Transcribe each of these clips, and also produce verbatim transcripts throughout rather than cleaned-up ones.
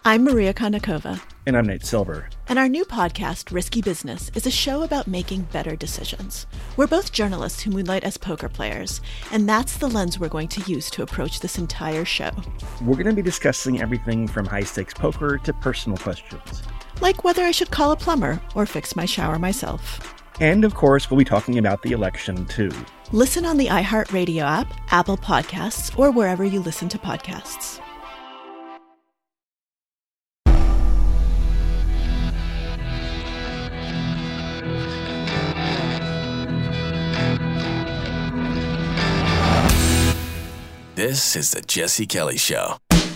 I'm Maria Konnikova. And I'm Nate Silver. And our new podcast, Risky Business, is a show about making better decisions. We're both journalists who moonlight as poker players, and that's the lens we're going to use to approach this entire show. We're going to be discussing everything from high-stakes poker to personal questions. Like whether I should call a plumber or fix my shower myself. And, of course, we'll be talking about the election, too. Listen on the iHeartRadio app, Apple Podcasts, or wherever you listen to podcasts. This is the Jesse Kelly Show.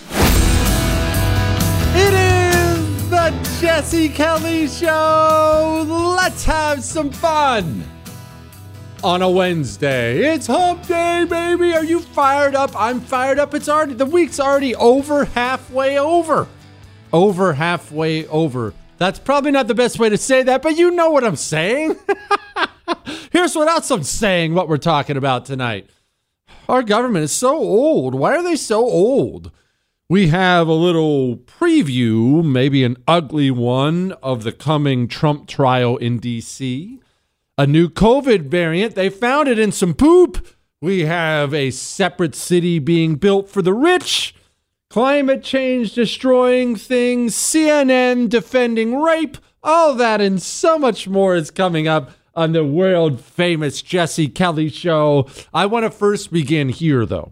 It is the Jesse Kelly Show. Let's have some fun on a Wednesday. It's hump day, baby. Are you fired up? I'm fired up. It's already, the week's already over, halfway over. Over, halfway over. That's probably not the best way to say that, but you know what I'm saying. Here's what else I'm saying, what we're talking about tonight. Our government is so old. Why are they so old? We have a little preview, maybe an ugly one, of the coming Trump trial in D C. A new COVID variant. They found it in some poop. We have a separate city being built for the rich. Climate change destroying things. C N N defending rape. All that and so much more is coming up on the world-famous Jesse Kelly Show. I want to first begin here, though.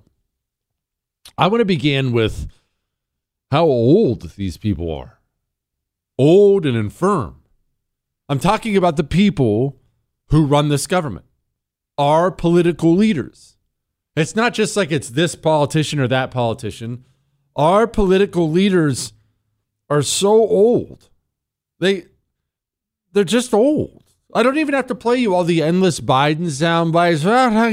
I want to begin with how old these people are. Old and infirm. I'm talking about the people who run this government. Our political leaders. It's not just like it's this politician or that politician. Our political leaders are so old. They, they're just old. I don't even have to play you all the endless Biden sound bites.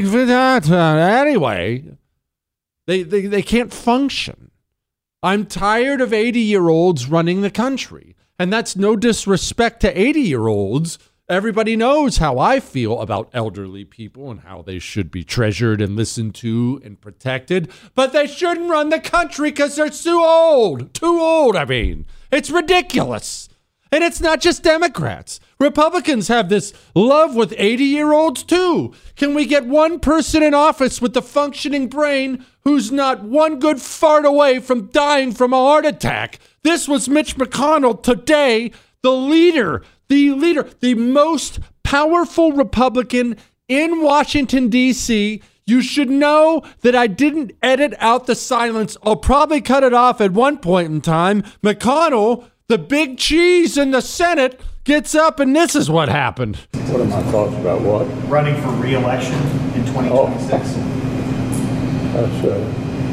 Anyway, they, they, they can't function. I'm tired of eighty-year-olds running the country. And that's no disrespect to eighty-year-olds. Everybody knows how I feel about elderly people and how they should be treasured and listened to and protected. But they shouldn't run the country because they're too old. Too old, I mean. It's ridiculous. And it's not just Democrats. Republicans have this love with eighty-year-olds, too. Can we get one person in office with a functioning brain who's not one good fart away from dying from a heart attack? This was Mitch McConnell today, the leader, the leader, the most powerful Republican in Washington, D C. You should know that I didn't edit out the silence. I'll probably cut it off at one point in time. McConnell, the big cheese in the Senate, gets up, and this is what happened. What are my thoughts about what? Running for re-election in twenty twenty-six. Oh. That's uh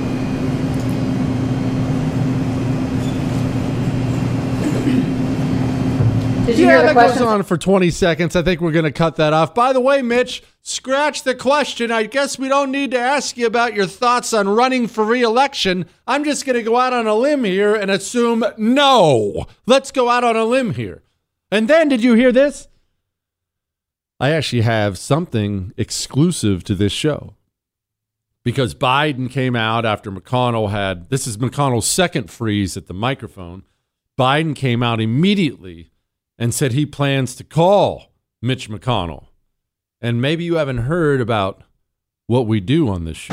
Did you yeah, hear the that question? Goes on for twenty seconds. I think we're going to cut that off. By the way, Mitch, scratch the question. I guess we don't need to ask you about your thoughts on running for re-election. I'm just going to go out on a limb here and assume no. Let's go out on a limb here. And then, did you hear this? I actually have something exclusive to this show. Because Biden came out after McConnell had, this is McConnell's second freeze at the microphone. Biden came out immediately and said he plans to call Mitch McConnell. And maybe you haven't heard about what we do on this show.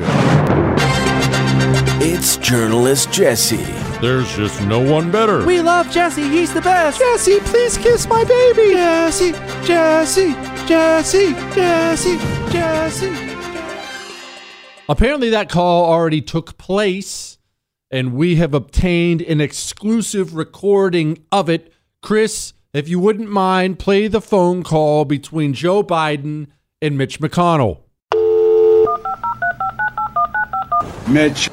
It's Journalist Jesse. There's just no one better. We love Jesse. He's the best. Jesse, please kiss my baby. Jesse, Jesse, Jesse, Jesse, Jesse. Apparently that call already took place, and we have obtained an exclusive recording of it. Chris, if you wouldn't mind, play the phone call between Joe Biden and Mitch McConnell. Mitch.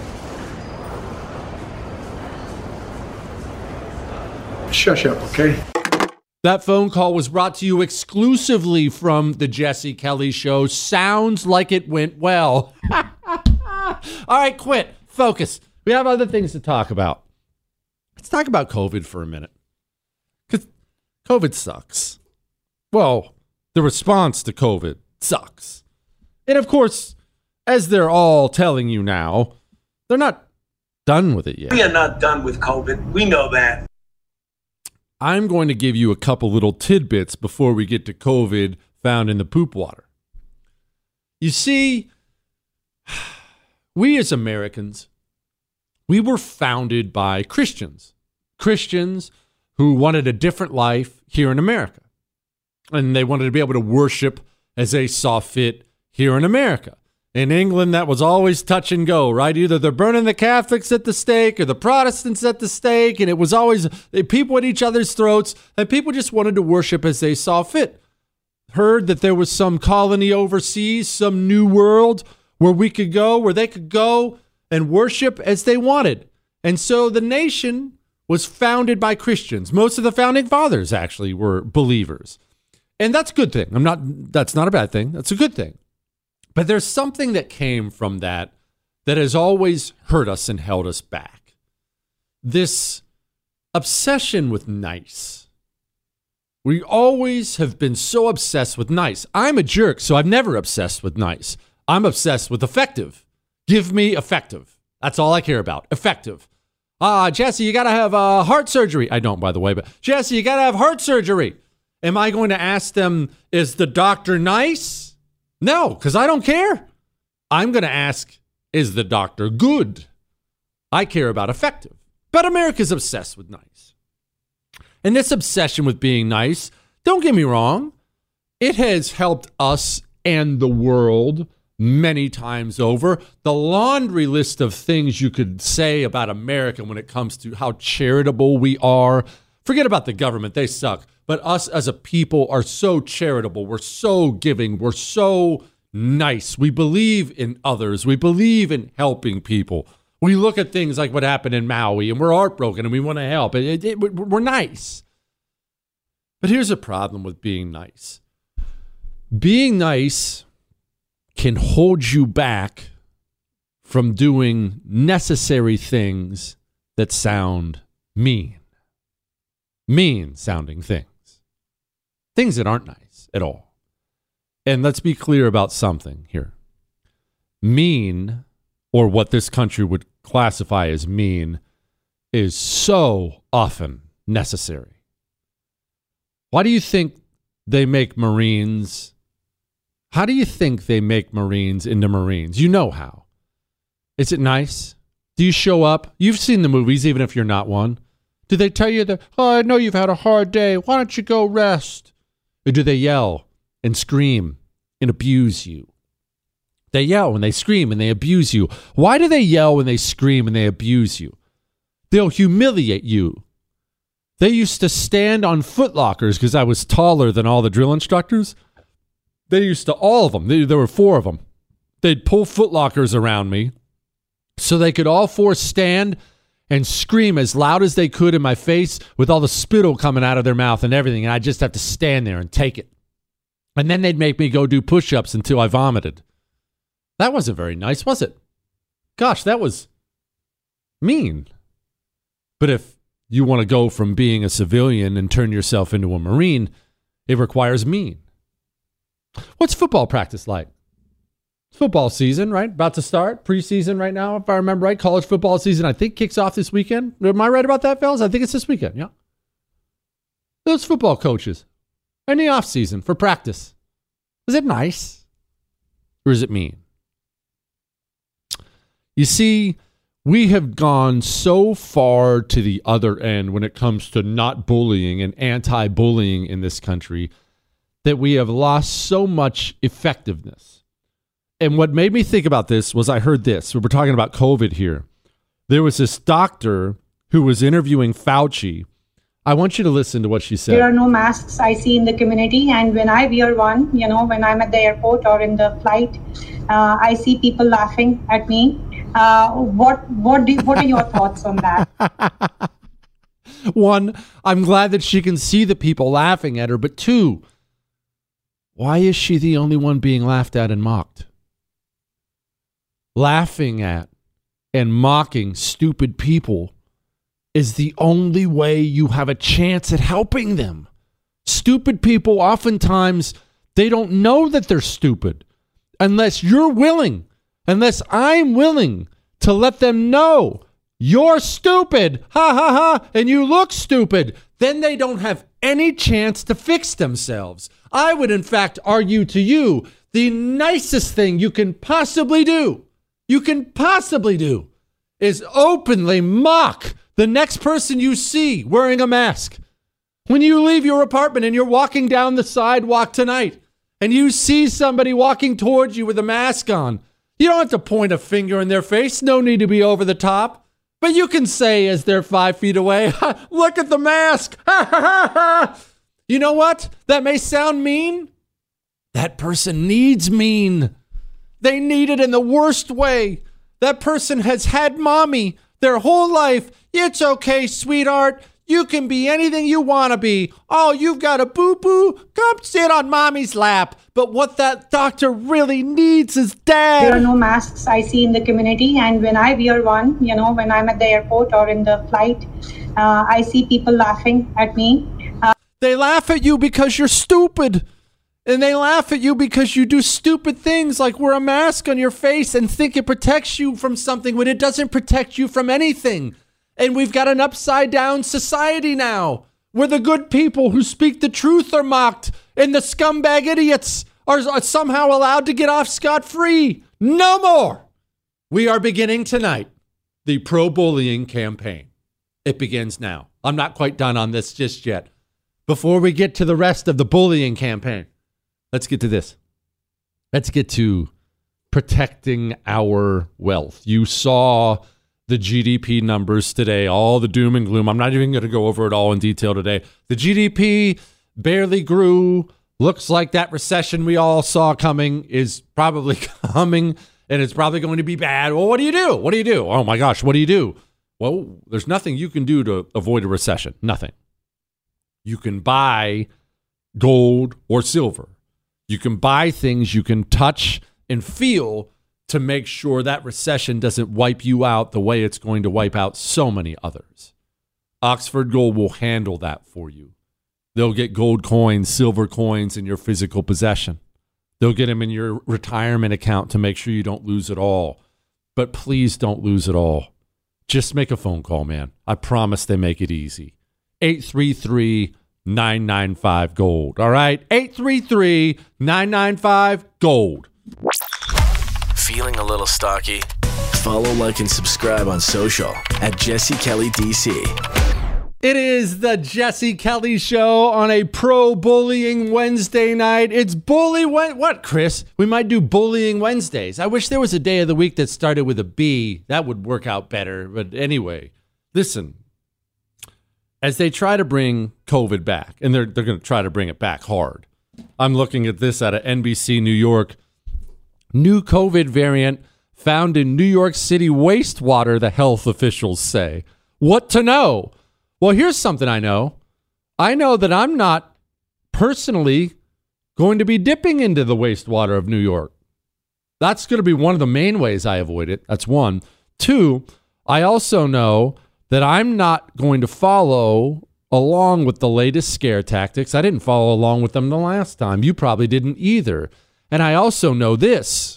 Shush up, okay? That phone call was brought to you exclusively from the Jesse Kelly Show. Sounds like it went well. All right, quit. Focus. We have other things to talk about. Let's talk about COVID for a minute. Because COVID sucks. Well, the response to COVID sucks. And of course, as they're all telling you now, they're not done with it yet. We are not done with COVID. We know that. I'm going to give you a couple little tidbits before we get to COVID found in the poop water. You see, we as Americans, we were founded by Christians. Christians who wanted a different life here in America. And they wanted to be able to worship as they saw fit here in America. In England, that was always touch and go, right? Either they're burning the Catholics at the stake or the Protestants at the stake. And it was always people at each other's throats. And people just wanted to worship as they saw fit. Heard that there was some colony overseas, some new world where we could go, where they could go and worship as they wanted. And so the nation was founded by Christians. Most of the founding fathers actually were believers. And that's a good thing. I'm not, that's not a bad thing. That's a good thing. But there's something that came from that that has always hurt us and held us back. This obsession with nice. We always have been so obsessed with nice. I'm a jerk, so I've never obsessed with nice. I'm obsessed with effective. Give me effective. That's all I care about. Effective. Ah, uh, Jesse, you got to have uh, heart surgery. I don't, by the way, but Jesse, you got to have heart surgery. Am I going to ask them, is the doctor nice? No, because I don't care. I'm going to ask, is the doctor good? I care about effective. But America's obsessed with nice. And this obsession with being nice, don't get me wrong, it has helped us and the world many times over. The laundry list of things you could say about America when it comes to how charitable we are. Forget about the government. They suck. But us as a people are so charitable. We're so giving. We're so nice. We believe in others. We believe in helping people. We look at things like what happened in Maui and we're heartbroken and we want to help. It, it, it, we're nice. But here's a problem with being nice. Being nice can hold you back from doing necessary things that sound mean. Mean sounding things. Things that aren't nice at all. And let's be clear about something here. Mean, or what this country would classify as mean, is so often necessary. Why do you think they make Marines? How do you think they make Marines into Marines? You know how. Is it nice? Do you show up? You've seen the movies, even if you're not one. Do they tell you that, oh, I know you've had a hard day. Why don't you go rest? Or do they yell and scream and abuse you? They yell and they scream and they abuse you. Why do they yell when they scream and they abuse you? They'll humiliate you. They used to stand on footlockers because I was taller than all the drill instructors. They used to, all of them, they, there were four of them. They'd pull footlockers around me so they could all four stand and scream as loud as they could in my face with all the spittle coming out of their mouth and everything. And I'd just have to stand there and take it. And then they'd make me go do push-ups until I vomited. That wasn't very nice, was it? Gosh, that was mean. But if you want to go from being a civilian and turn yourself into a Marine, it requires mean. What's football practice like? Football season, right? About to start. Preseason right now, if I remember right. College football season, I think, kicks off this weekend. Am I right about that, fellas? I think it's this weekend, yeah. Those football coaches in the off season for practice. Is it nice? Or is it mean? You see, we have gone so far to the other end when it comes to not bullying and anti-bullying in this country that we have lost so much effectiveness. And what made me think about this was I heard this. We were talking about COVID here. There was this doctor who was interviewing Fauci. I want you to listen to what she said. There are no masks I see in the community. And when I wear one, you know, when I'm at the airport or in the flight, uh, I see people laughing at me. Uh, what, what, do, what are your thoughts on that? One, I'm glad that she can see the people laughing at her. But two, why is she the only one being laughed at and mocked? Laughing at and mocking stupid people is the only way you have a chance at helping them. Stupid people, oftentimes, they don't know that they're stupid unless you're willing, unless I'm willing to let them know you're stupid, ha ha ha, and you look stupid, then they don't have any chance to fix themselves. I would, in fact, argue to you the nicest thing you can possibly do, you can possibly do, is openly mock the next person you see wearing a mask. When you leave your apartment and you're walking down the sidewalk tonight and you see somebody walking towards you with a mask on, you don't have to point a finger in their face. No need to be over the top. But you can say as they're five feet away, look at the mask. You know what? That may sound mean. That person needs mean. They need it in the worst way. That person has had mommy their whole life. It's okay, sweetheart. You can be anything you want to be. Oh, you've got a boo-boo? Come sit on mommy's lap. But what that doctor really needs is dad. There are no masks I see in the community. And when I wear one, you know, when I'm at the airport or in the flight, uh, I see people laughing at me. Uh, they laugh at you because you're stupid. And they laugh at you because you do stupid things like wear a mask on your face and think it protects you from something when it doesn't protect you from anything. And we've got an upside down society now where the good people who speak the truth are mocked and the scumbag idiots are, are somehow allowed to get off scot-free. No more. We are beginning tonight the pro-bullying campaign. It begins now. I'm not quite done on this just yet. Before we get to the rest of the bullying campaign, let's get to this. Let's get to protecting our wealth. You saw the G D P numbers today, all the doom and gloom. I'm not even going to go over it all in detail today. The G D P barely grew. Looks like that recession we all saw coming is probably coming, and it's probably going to be bad. Well, what do you do? What do you do? Oh my gosh, what do you do? Well, there's nothing you can do to avoid a recession. Nothing. You can buy gold or silver. You can buy things you can touch and feel to make sure that recession doesn't wipe you out the way it's going to wipe out so many others. Oxford Gold will handle that for you. They'll get gold coins, silver coins in your physical possession. They'll get them in your retirement account to make sure you don't lose it all. But please don't lose it all. Just make a phone call, man. I promise they make it easy. eight three three, nine nine five, GOLD. All right? eight three three, nine nine five, GOLD. Feeling a little stocky? Follow, like, and subscribe on social at Jesse Kelly D C. It is the Jesse Kelly Show on a pro-bullying Wednesday night. It's bully Wed- What, Chris? We might do bullying Wednesdays. I wish there was a day of the week that started with a B. That would work out better. But anyway, listen. As they try to bring COVID back, and they're they're going to try to bring it back hard. I'm looking at this out of N B C New York. New COVID variant found in New York City wastewater, the health officials say. What to know? Well, here's something I know. I know that I'm not personally going to be dipping into the wastewater of New York. That's going to be one of the main ways I avoid it. That's one. Two, I also know that I'm not going to follow along with the latest scare tactics. I didn't follow along with them the last time. You probably didn't either. And I also know this.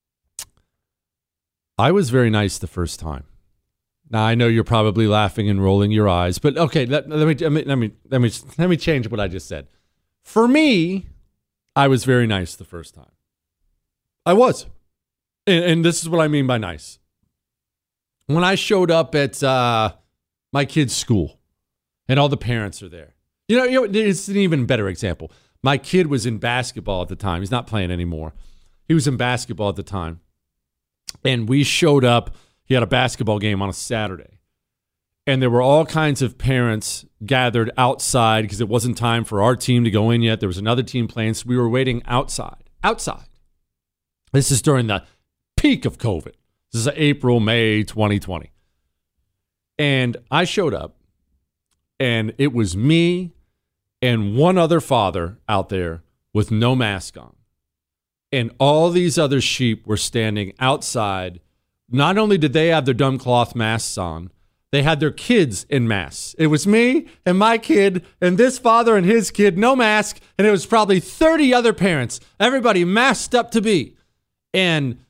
I was very nice the first time. Now, I know you're probably laughing and rolling your eyes, but okay, let, let, me, let, me, let, me, let, me, let me change what I just said. For me, I was very nice the first time. I was. And, and this is what I mean by nice. When I showed up at uh, my kid's school and all the parents are there. You know, you know, it's an even better example. My kid was in basketball at the time. He's not playing anymore. He was in basketball at the time. And we showed up. He had a basketball game on a Saturday. And there were all kinds of parents gathered outside because it wasn't time for our team to go in yet. There was another team playing, so we were waiting outside. Outside. This is during the peak of COVID. This is April, May twenty twenty. And I showed up, and it was me and one other father out there with no mask on. And all these other sheep were standing outside. Not only did they have their dumb cloth masks on, they had their kids in masks. It was me and my kid and this father and his kid, no mask. And it was probably thirty other parents, everybody masked up to be. And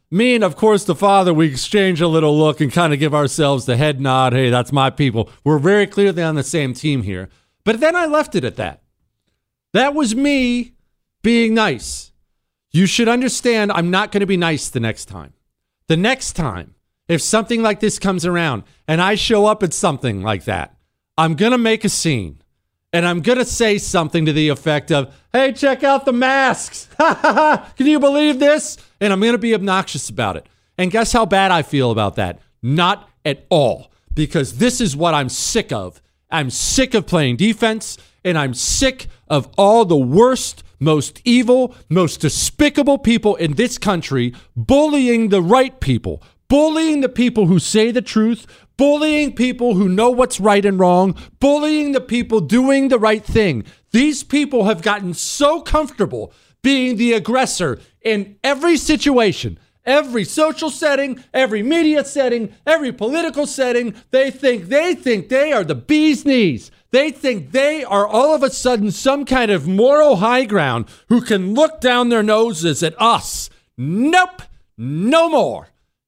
Me and, of course, the father, we exchange a little look and kind of give ourselves the head nod. Hey, that's my people. We're very clearly on the same team here. But then I left it at that. That was me being nice. You should understand I'm not going to be nice the next time. The next time, if something like this comes around and I show up at something like that, I'm going to make a scene. And I'm going to say something to the effect of, hey, check out the masks. Can you believe this? And I'm going to be obnoxious about it. And guess how bad I feel about that? Not at all. Because this is what I'm sick of. I'm sick of playing defense. And I'm sick of all the worst, most evil, most despicable people in this country bullying the right people. Bullying the people who say the truth. Bullying people who know what's right and wrong, bullying the people doing the right thing. These people have gotten so comfortable being the aggressor in every situation, every social setting, every media setting, every political setting. They think they think they are the bee's knees. They think they are all of a sudden some kind of moral high ground who can look down their noses at us. Nope, no more.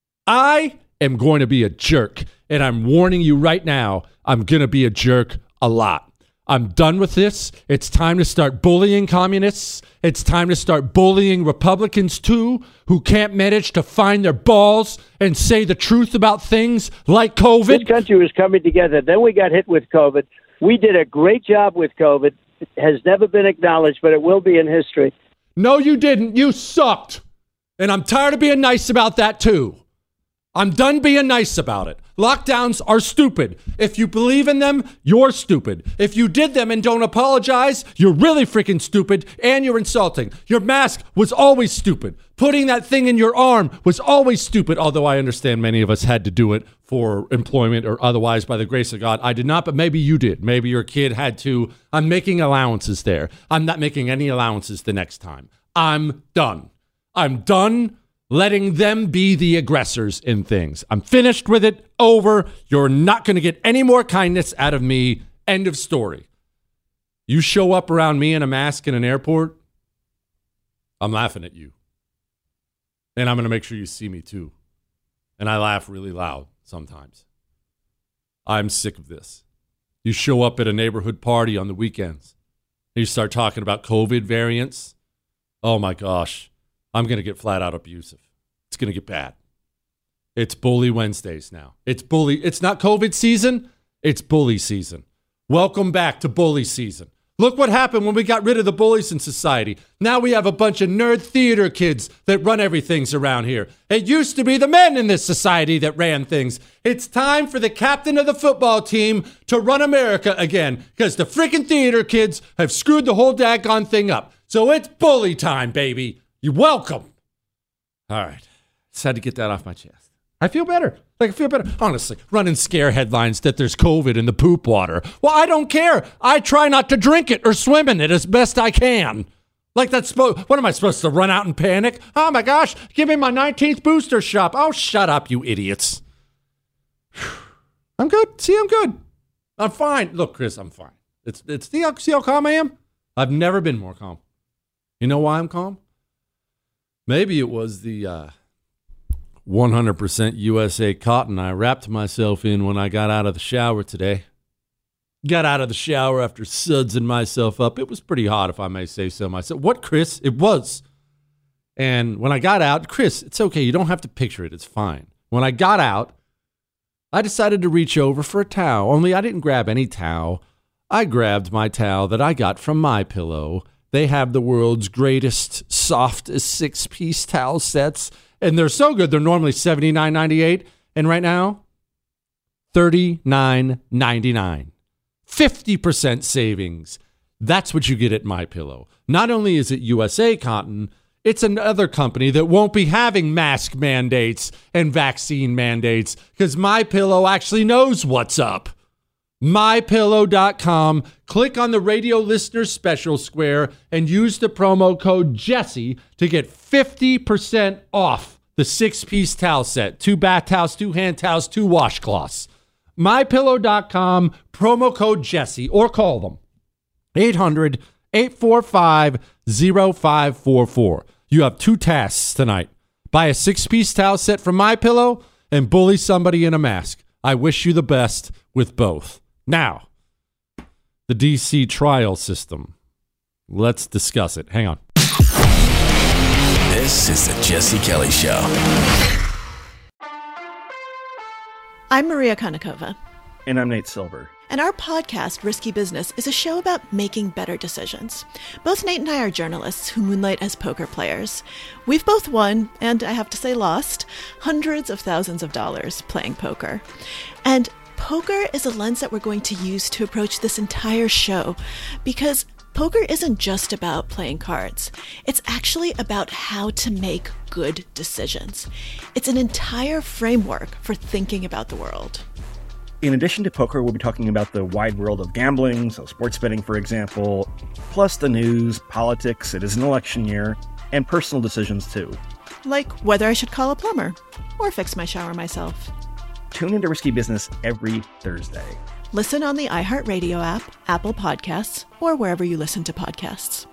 I am going to be a jerk. And I'm warning you right now, I'm going to be a jerk a lot. I'm done with this. It's time to start bullying communists. It's time to start bullying Republicans too, who can't manage to find their balls and say the truth about things like COVID. This country was coming together. Then we got hit with COVID. We did a great job with COVID. It has never been acknowledged, but it will be in history. No, you didn't. You sucked. And I'm tired of being nice about that too. I'm done being nice about it. Lockdowns are stupid. If you believe in them, you're stupid. If you did them and don't apologize, you're really freaking stupid and you're insulting. Your mask was always stupid. Putting that thing in your arm was always stupid, although I understand many of us had to do it for employment or otherwise by the grace of God. I did not, but maybe you did. Maybe your kid had to. I'm making allowances there. I'm not making any allowances the next time. I'm done. I'm done letting them be the aggressors in things. I'm finished with it. Over. You're not going to get any more kindness out of me. End of story. You show up around me in a mask in an airport, I'm laughing at you. And I'm going to make sure you see me too. And I laugh really loud sometimes. I'm sick of this. You show up at a neighborhood party on the weekends. And you start talking about COVID variants. Oh my gosh. I'm going to get flat out abusive. It's going to get bad. It's Bully Wednesdays now. It's bully. It's not COVID season. It's bully season. Welcome back to bully season. Look what happened when we got rid of the bullies in society. Now we have a bunch of nerd theater kids that run everything around here. It used to be the men in this society that ran things. It's time for the captain of the football team to run America again because the freaking theater kids have screwed the whole daggone thing up. So it's bully time, baby. You're welcome. All right. Just had to get that off my chest. I feel better. Like, I feel better. Honestly, running scare headlines that there's COVID in the poop water. Well, I don't care. I try not to drink it or swim in it as best I can. Like, that's supposed, what am I supposed to run out and panic? Oh my gosh, give me my nineteenth booster shot. Oh, shut up, you idiots. I'm good. See, I'm good. I'm fine. Look, Chris, I'm fine. It's, it's, see how, see how calm I am? I've never been more calm. You know why I'm calm? Maybe it was the uh, one hundred percent U S A cotton I wrapped myself in when I got out of the shower today. Got out of the shower after sudsing myself up. It was pretty hot, if I may say so myself. What, Chris? It was. And when I got out, Chris, it's okay. You don't have to picture it. It's fine. When I got out, I decided to reach over for a towel. Only I didn't grab any towel. I grabbed my towel that I got from MyPillow. They have the world's greatest, softest six-piece towel sets, and they're so good. They're normally seventy-nine ninety-eight, and right now, thirty-nine ninety-nine. fifty percent savings. That's what you get at MyPillow. Not only is it U S A cotton, it's another company that won't be having mask mandates and vaccine mandates because MyPillow actually knows what's up. my pillow dot com. Click on the radio listener special square and use the promo code Jesse to get fifty percent off the six-piece towel set. Two bath towels, two hand towels, two washcloths. my pillow dot com, promo code Jesse, or call them. eight hundred, eight four five, oh five four four. You have two tasks tonight. Buy a six-piece towel set from MyPillow and bully somebody in a mask. I wish you the best with both. Now, the D C trial system. Let's discuss it. Hang on. This is the Jesse Kelly Show. I'm Maria Konnikova. And I'm Nate Silver. And our podcast, Risky Business, is a show about making better decisions. Both Nate and I are journalists who moonlight as poker players. We've both won, and I have to say lost, hundreds of thousands of dollars playing poker. And poker is a lens that we're going to use to approach this entire show, because poker isn't just about playing cards. It's actually about how to make good decisions. It's an entire framework for thinking about the world. In addition to poker, we'll be talking about the wide world of gambling, so sports betting, for example, plus the news, politics, it is an election year, and personal decisions, too. Like whether I should call a plumber or fix my shower myself. Tune into Risky Business every Thursday. Listen on the iHeartRadio app, Apple Podcasts, or wherever you listen to podcasts.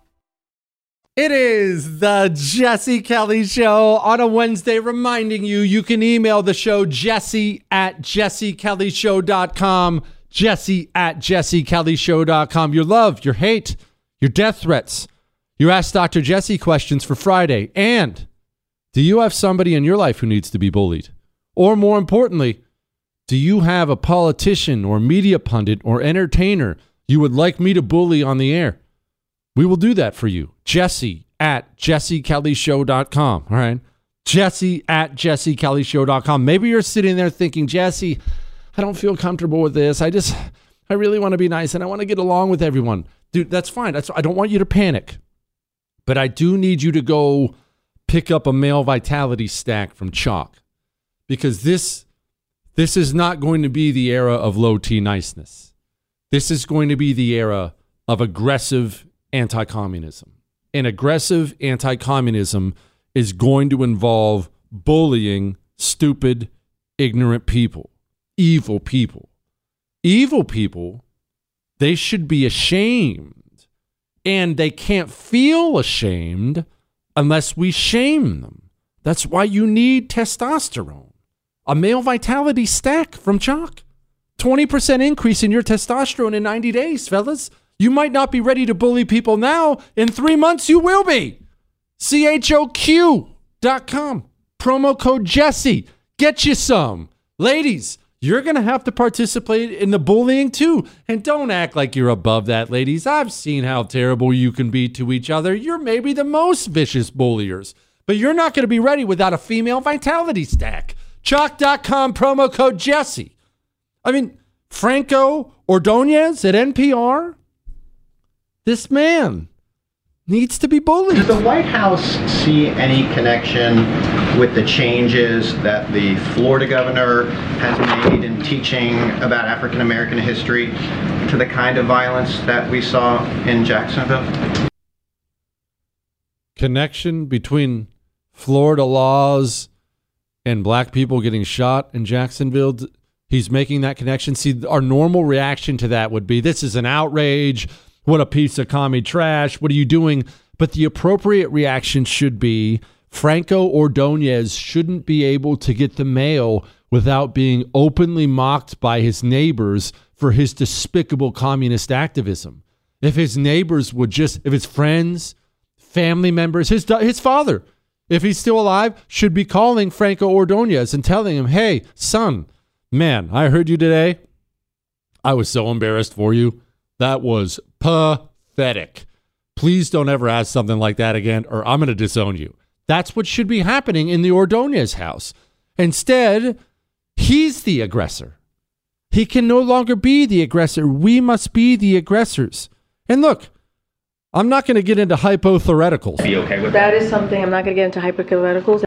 It is the Jesse Kelly Show on a Wednesday, reminding you you can email the show jesse at jesse kelly show dot com, jesse at jesse kelly show dot com. Your love, your hate, your death threats, your Ask Doctor Jesse questions for Friday. And do you have somebody in your life who needs to be bullied? Or more importantly, do you have a politician or media pundit or entertainer you would like me to bully on the air? We will do that for you. Jesse at jesse kelly show dot com. All right. Jesse at jesse kelly show dot com. Maybe you're sitting there thinking, Jesse, I don't feel comfortable with this. I just, I really want to be nice and I want to get along with everyone. Dude, that's fine. That's, I don't want you to panic. But I do need you to go pick up a male vitality stack from Chalk. Because this, this is not going to be the era of low T niceness. This is going to be the era of aggressive anti-communism. And aggressive anti-communism is going to involve bullying stupid, ignorant people, evil people. Evil people, they should be ashamed. And they can't feel ashamed unless we shame them. That's why you need testosterone. A male vitality stack from Chalk. twenty percent increase in your testosterone in ninety days, fellas. You might not be ready to bully people now. In three months, you will be. C H O Q dot com. Promo code Jesse. Get you some. Ladies, you're going to have to participate in the bullying too. And don't act like you're above that, ladies. I've seen how terrible you can be to each other. You're maybe the most vicious bulliers. But you're not going to be ready without a female vitality stack. Chalk dot com, promo code Jesse. I mean, Franco Ordonez at N P R. This man needs to be bullied. Does the White House see any connection with the changes that the Florida governor has made in teaching about African American history to the kind of violence that we saw in Jacksonville? Connection between Florida laws and black people getting shot in Jacksonville? He's making that connection. See, our normal reaction to that would be, this is an outrage. What a piece of commie trash. What are you doing? But the appropriate reaction should be, Franco Ordonez shouldn't be able to get the mail without being openly mocked by his neighbors for his despicable communist activism. If his neighbors would just, if his friends, family members, his his father, if he's still alive, should be calling Franco Ordonez and telling him, hey, son, man, I heard you today. I was so embarrassed for you. That was pathetic. Please don't ever ask something like that again, or I'm going to disown you. That's what should be happening in the Ordonez house. Instead, he's the aggressor. He can no longer be the aggressor. We must be the aggressors. And look, I'm not going to get into hypotheticals. Be okay with that? That is something. I'm not going to get into hypotheticals.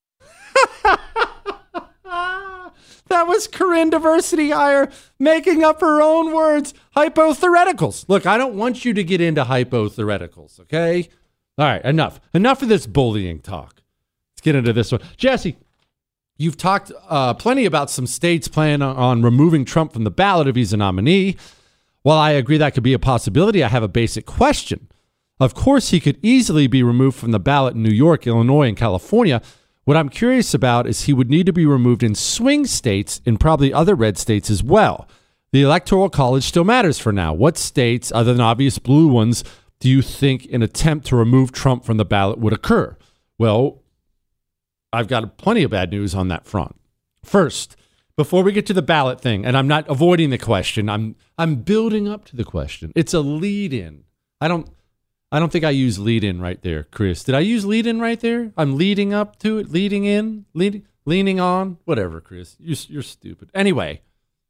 That was Corinne Diversity Hire making up her own words. Hypotheticals. Look, I don't want you to get into hypotheticals, okay? All right, enough. Enough of this bullying talk. Let's get into this one. Jesse, you've talked uh, plenty about some states planning on, on removing Trump from the ballot if he's a nominee. While I agree that could be a possibility, I have a basic question. Of course, he could easily be removed from the ballot in New York, Illinois, and California, What I'm curious about is he would need to be removed in swing states and probably other red states as well. The Electoral College still matters for now. What states, other than obvious blue ones, do you think an attempt to remove Trump from the ballot would occur? Well, I've got plenty of bad news on that front. First, before we get to the ballot thing, and I'm not avoiding the question, I'm I'm building up to the question. It's a lead-in. I don't I don't think I use lead-in right there, Chris. Did I use lead-in right there? I'm leading up to it, leading in, leading, leaning on, whatever, Chris. You're, you're stupid. Anyway,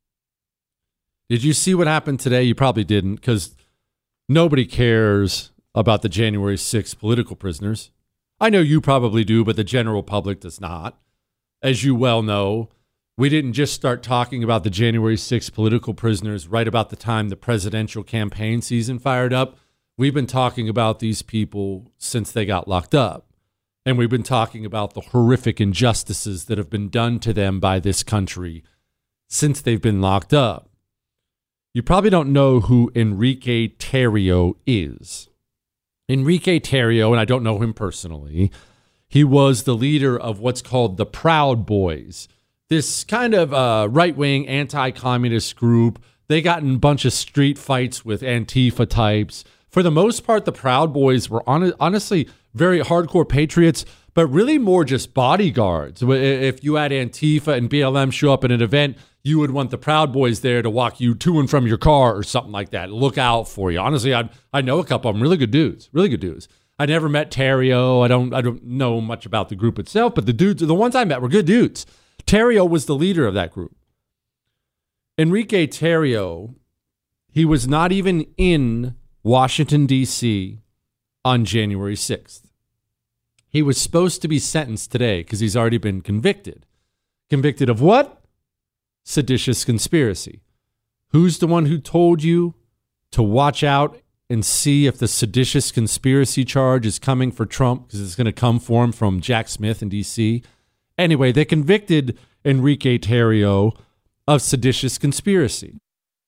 did you see what happened today? You probably didn't, because nobody cares about the January sixth political prisoners. I know you probably do, but the general public does not. As you well know, we didn't just start talking about the January sixth political prisoners right about the time the presidential campaign season fired up. We've been talking about these people since they got locked up. And we've been talking about the horrific injustices that have been done to them by this country since they've been locked up. You probably don't know who Enrique Tarrio is. Enrique Tarrio, and I don't know him personally, he was the leader of what's called the Proud Boys. This kind of uh, right-wing anti-communist group. They got in a bunch of street fights with Antifa types. For the most part, the Proud Boys were on, honestly very hardcore patriots, but really more just bodyguards. If you had Antifa and B L M show up at an event, you would want the Proud Boys there to walk you to and from your car or something like that. Look out for you. Honestly, I I know a couple of them, really good dudes, really good dudes. I never met Tarrio. I don't I don't know much about the group itself, but the dudes, the ones I met were good dudes. Tarrio was the leader of that group. Enrique Tarrio, he was not even in Washington, D C on January sixth. He was supposed to be sentenced today because he's already been convicted. Convicted of what? Seditious conspiracy. Who's the one who told you to watch out and see if the seditious conspiracy charge is coming for Trump, because it's going to come for him from Jack Smith in D C? Anyway, they convicted Enrique Tarrio of seditious conspiracy.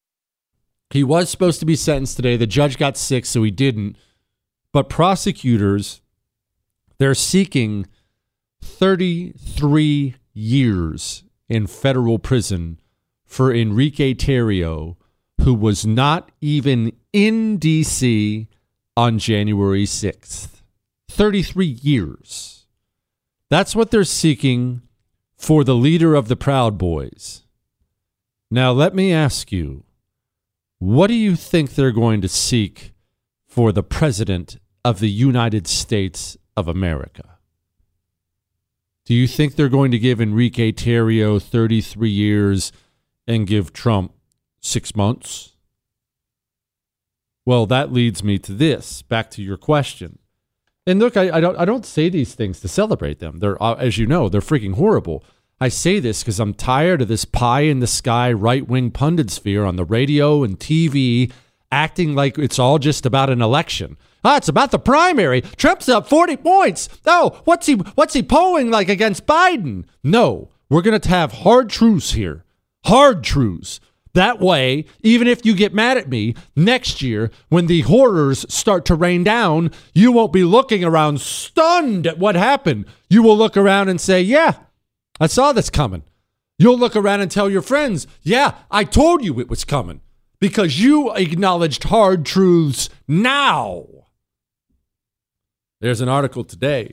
He was supposed to be sentenced today. The judge got sick, so he didn't. But prosecutors, they're seeking thirty-three years in federal prison for Enrique Tarrio, who was not even in D C on January sixth. thirty-three years. That's what they're seeking for the leader of the Proud Boys. Now, let me ask you, what do you think they're going to seek for the President of the United States of America? Do you think they're going to give Enrique Tarrio thirty-three years and give Trump six months? Well, that leads me to this, back to your question. And look, I, I don't I don't say these things to celebrate them. They're, uh, as you know, they're freaking horrible. I say this because I'm tired of this pie-in-the-sky right-wing pundit sphere on the radio and T V acting like it's all just about an election. Ah, it's about the primary. Trump's up forty points. Oh, what's he what's he polling like against Biden? No, we're going to have hard truths here. Hard truths. That way, even if you get mad at me, next year, when the horrors start to rain down, you won't be looking around stunned at what happened. You will look around and say, yeah, I saw this coming. You'll look around and tell your friends, yeah, I told you it was coming, because you acknowledged hard truths now. There's an article today.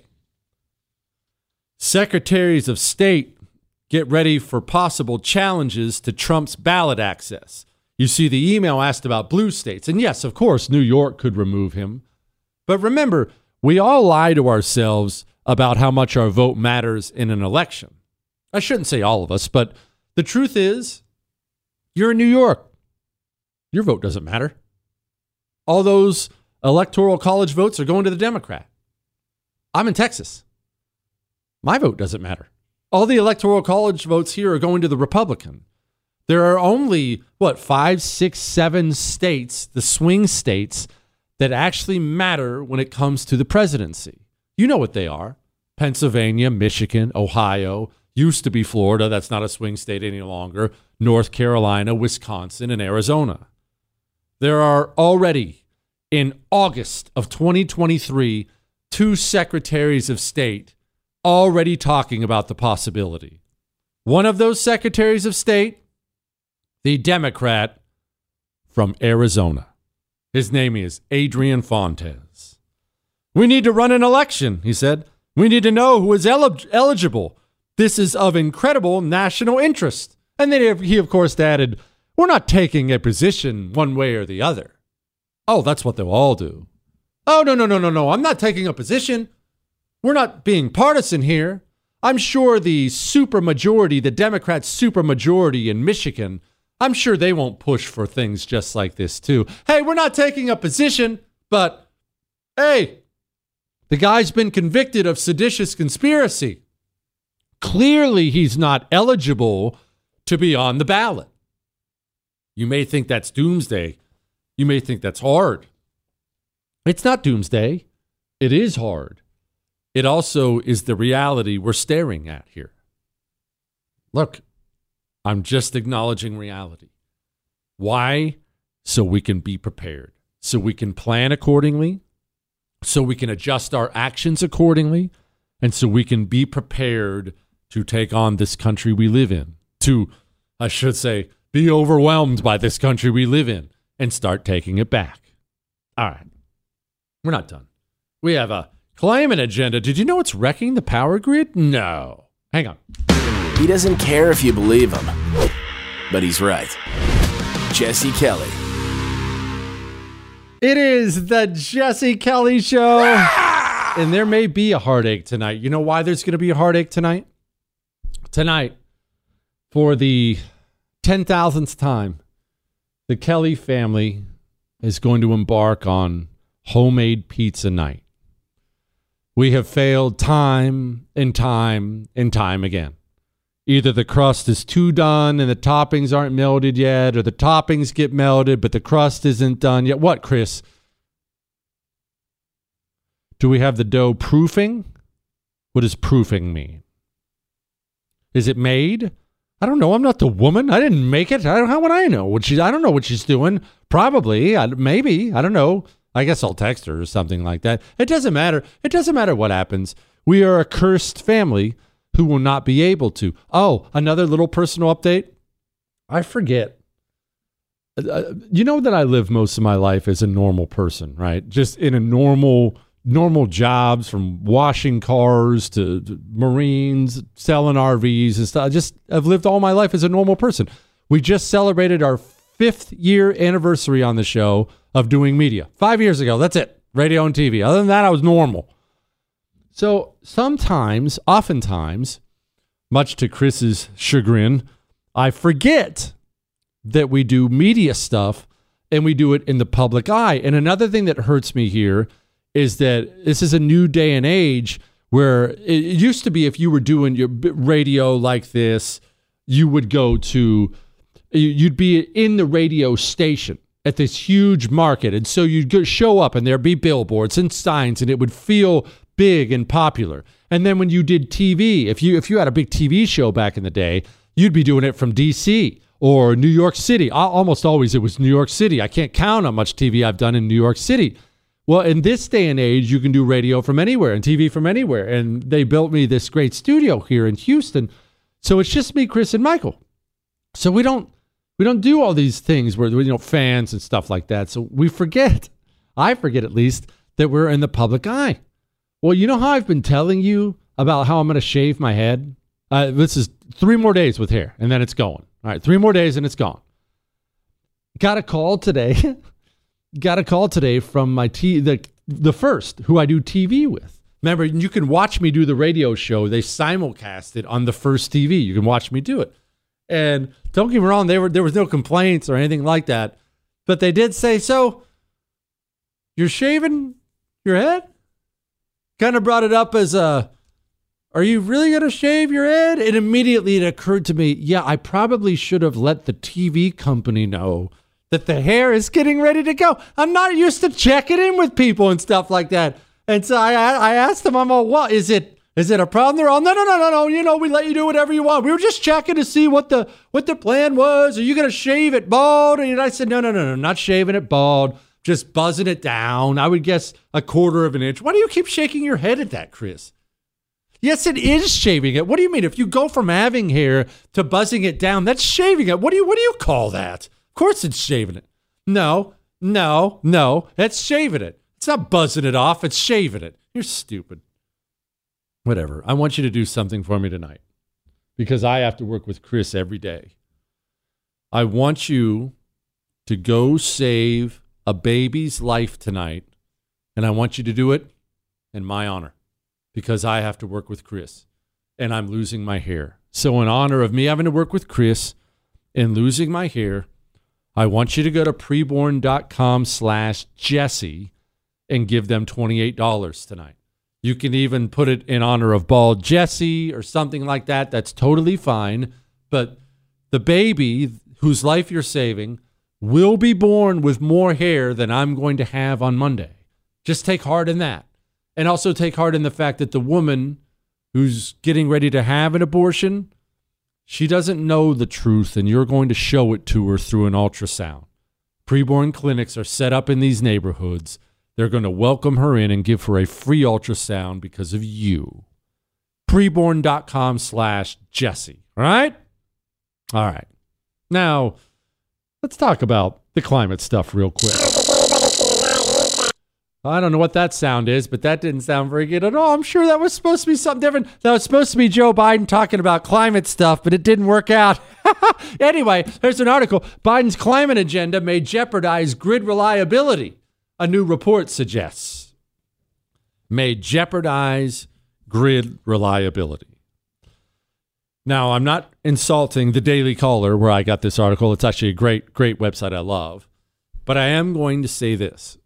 Secretaries of State get ready for possible challenges to Trump's ballot access. You see, the email asked about blue states. And yes, of course, New York could remove him. But remember, we all lie to ourselves about how much our vote matters in an election. I shouldn't say all of us, but the truth is, you're in New York. Your vote doesn't matter. All those electoral college votes are going to the Democrat. I'm in Texas. My vote doesn't matter. All the electoral college votes here are going to the Republican. There are only, what, five, six, seven states, the swing states, that actually matter when it comes to the presidency. You know what they are. Pennsylvania, Michigan, Ohio, used to be Florida. That's not a swing state any longer. North Carolina, Wisconsin, and Arizona. There are already, in August of twenty twenty-three, two secretaries of state already talking about the possibility. One of those secretaries of state, the Democrat from Arizona. His name is Adrian Fontes. We need to run an election, he said. We need to know who is el- eligible. This is of incredible national interest. And then he, of course, added, we're not taking a position one way or the other. Oh, that's what they'll all do. Oh, no, no, no, no, no. I'm not taking a position. We're not being partisan here. I'm sure the supermajority, the Democrat supermajority in Michigan, I'm sure they won't push for things just like this, too. Hey, we're not taking a position, but hey, the guy's been convicted of seditious conspiracy. Clearly, he's not eligible to be on the ballot. You may think that's doomsday. You may think that's hard. It's not doomsday. It is hard. It also is the reality we're staring at here. Look, I'm just acknowledging reality. Why? So we can be prepared. So we can plan accordingly. So we can adjust our actions accordingly. And so we can be prepared to take on this country we live in. To, I should say, be overwhelmed by this country we live in and start taking it back. All right. We're not done. We have a climate agenda. Did you know it's wrecking the power grid? No. Hang on. He doesn't care if you believe him, but he's right. Jesse Kelly. It is the Jesse Kelly Show. And there may be a heartache tonight. You know why there's going to be a heartache tonight? Tonight, for the ten thousandth time, the Kelly family is going to embark on homemade pizza night. We have failed time and time and time again. Either the crust is too done and the toppings aren't melted yet, or the toppings get melted but the crust isn't done yet. What, Chris? Do we have the dough proofing? What does proofing mean? Is it made? I don't know. I'm not the woman. I didn't make it. I don't, how would I know what she? I don't know what she's doing. Probably. I, maybe. I don't know. I guess I'll text her or something like that. It doesn't matter. It doesn't matter what happens. We are a cursed family who will not be able to. Oh, another little personal update. I forget. Uh, you know that I live most of my life as a normal person, right? Just in a normal, normal jobs, from washing cars to, to Marines, selling R Vs and stuff. Just I've lived all my life as a normal person. We just celebrated our fifth year anniversary on the show of doing media. Five years ago. That's it. Radio and T V. Other than that, I was normal. So sometimes, oftentimes, much to Chris's chagrin, I forget that we do media stuff and we do it in the public eye. And another thing that hurts me here is that this is a new day and age where it used to be if you were doing your radio like this, you would go to, you'd be in the radio station at this huge market. And so you'd go, show up and there'd be billboards and signs and it would feel big and popular. And then when you did T V, if you if you had a big T V show back in the day, you'd be doing it from D C or New York City. Almost always it was New York City. I can't count how much T V I've done in New York City. Well, in this day and age, you can do radio from anywhere and T V from anywhere. And they built me this great studio here in Houston. So it's just me, Chris, and Michael. So we don't we don't do all these things where, you know, fans and stuff like that. So we forget, I forget at least, that we're in the public eye. Well, you know how I've been telling you about how I'm going to shave my head? Uh, this is three more days with hair, and then it's going. All right, three more days, and it's gone. Got a call today. Got a call today from my t- the the first who I do T V with. Remember, you can watch me do the radio show. They simulcast it on the first T V. You can watch me do it. And don't get me wrong, they were there was no complaints or anything like that. But they did say, so you're shaving your head? Kind of brought it up as a, are you really going to shave your head? And immediately it occurred to me, yeah, I probably should have let the T V company know that the hair is getting ready to go. I'm not used to checking in with people and stuff like that. And so I I asked them, I'm all, what, is it, is it a problem? They're all, no, no, no, no, no. You know, we let you do whatever you want. We were just checking to see what the, what the plan was. Are you going to shave it bald? And I said, no, no, no, no, not shaving it bald. Just buzzing it down. I would guess a quarter of an inch. Why do you keep shaking your head at that, Chris? Yes, it is shaving it. What do you mean? If you go from having hair to buzzing it down, that's shaving it. What do you what do you call that? Of course it's shaving it. No, no, no. That's shaving it. It's not buzzing it off. It's shaving it. You're stupid. Whatever. I want you to do something for me tonight because I have to work with Chris every day. I want you to go save a baby's life tonight, and I want you to do it in my honor. Because I have to work with Chris and I'm losing my hair. So in honor of me having to work with Chris and losing my hair, I want you to go to preborn.com slash Jesse and give them twenty-eight dollars tonight. You can even put it in honor of Bald Jesse or something like that. That's totally fine. But the baby whose life you're saving will be born with more hair than I'm going to have on Monday. Just take heart in that. And also take heart in the fact that the woman who's getting ready to have an abortion, she doesn't know the truth, and you're going to show it to her through an ultrasound. Preborn clinics are set up in these neighborhoods. They're going to welcome her in and give her a free ultrasound because of you. Preborn.com slash Jesse. All right? All right. Now, let's talk about the climate stuff real quick. I don't know what that sound is, but that didn't sound very good at all. I'm sure that was supposed to be something different. That was supposed to be Joe Biden talking about climate stuff, but it didn't work out. Anyway, there's an article. Biden's climate agenda may jeopardize grid reliability, a new report suggests. May jeopardize grid reliability. Now, I'm not insulting the Daily Caller where I got this article. It's actually a great, great website I love. But I am going to say this.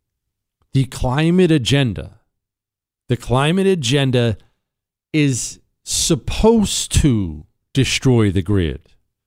The climate agenda, the climate agenda is supposed to destroy the grid.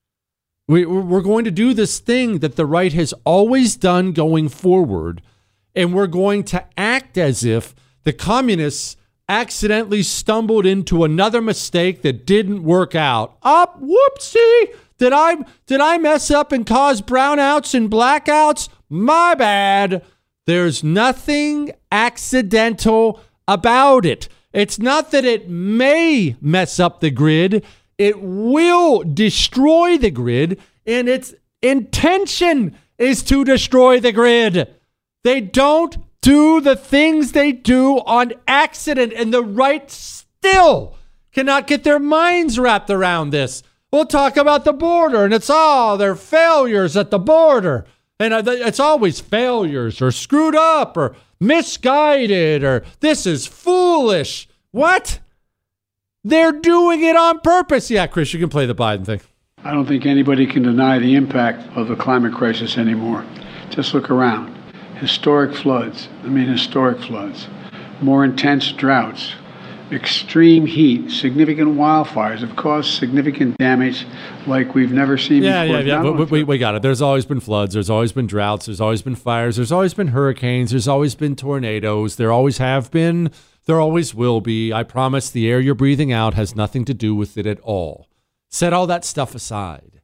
We, we're going to do this thing that the right has always done going forward, and we're going to act as if the communists accidentally stumbled into another mistake that didn't work out. Up, whoopsie! Did I, did I mess up and cause brownouts and blackouts? My bad. There's nothing accidental about it. It's not that it may mess up the grid. It will destroy the grid, and its intention is to destroy the grid. They don't do the things they do on accident, and the right still cannot get their minds wrapped around this. We'll talk about the border, and it's all their failures at the border. And it's always failures or screwed up or misguided or this is foolish. What? They're doing it on purpose. Yeah, Chris, you can play the Biden thing. I don't think anybody can deny the impact of the climate crisis anymore. Just look around. Historic floods. I mean, historic floods. More intense droughts. Extreme heat, significant wildfires have caused significant damage like we've never seen yeah, before. Yeah, yeah, yeah. We, we got it. There's always been floods. There's always been droughts. There's always been fires. There's always been hurricanes. There's always been tornadoes. There always have been. There always will be. I promise the air you're breathing out has nothing to do with it at all. Set all that stuff aside.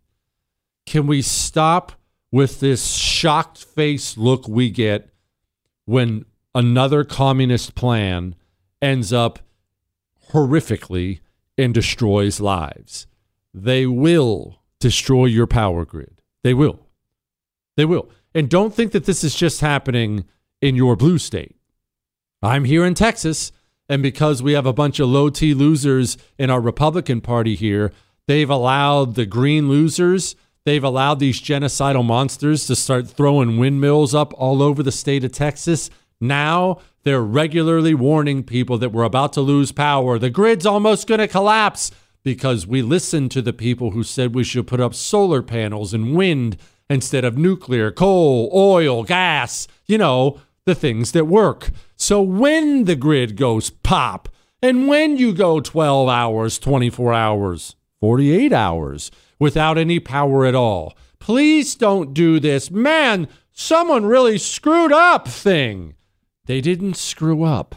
Can we stop with this shocked face look we get when another communist plan ends up horrifically and destroys lives? They will destroy your power grid. They will. They will. And don't think that this is just happening in your blue state. I'm here in Texas, and because we have a bunch of low T losers in our Republican Party here, they've allowed the green losers, they've allowed these genocidal monsters to start throwing windmills up all over the state of Texas. Now they're regularly warning people that we're about to lose power. The grid's almost going to collapse because we listened to the people who said we should put up solar panels and wind instead of nuclear, coal, oil, gas, you know, the things that work. So when the grid goes pop, and when you go twelve hours, twenty-four hours, forty-eight hours without any power at all, please don't do this, man, someone really screwed up thing. They didn't screw up.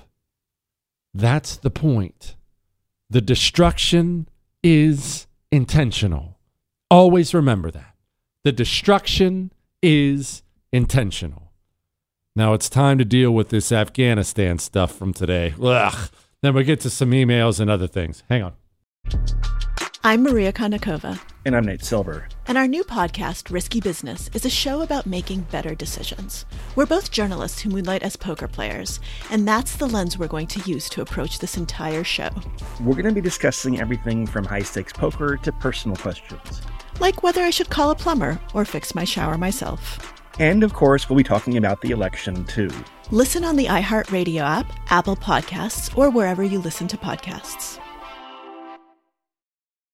That's the point. The destruction is intentional. Always remember that. The destruction is intentional. Now it's time to deal with this Afghanistan stuff from today. Ugh. Then we get to some emails and other things. Hang on. I'm Maria Konnikova. And I'm Nate Silver. And our new podcast, Risky Business, is a show about making better decisions. We're both journalists who moonlight as poker players, and that's the lens we're going to use to approach this entire show. We're going to be discussing everything from high-stakes poker to personal questions. Like whether I should call a plumber or fix my shower myself. And, of course, we'll be talking about the election, too. Listen on the iHeartRadio app, Apple Podcasts, or wherever you listen to podcasts.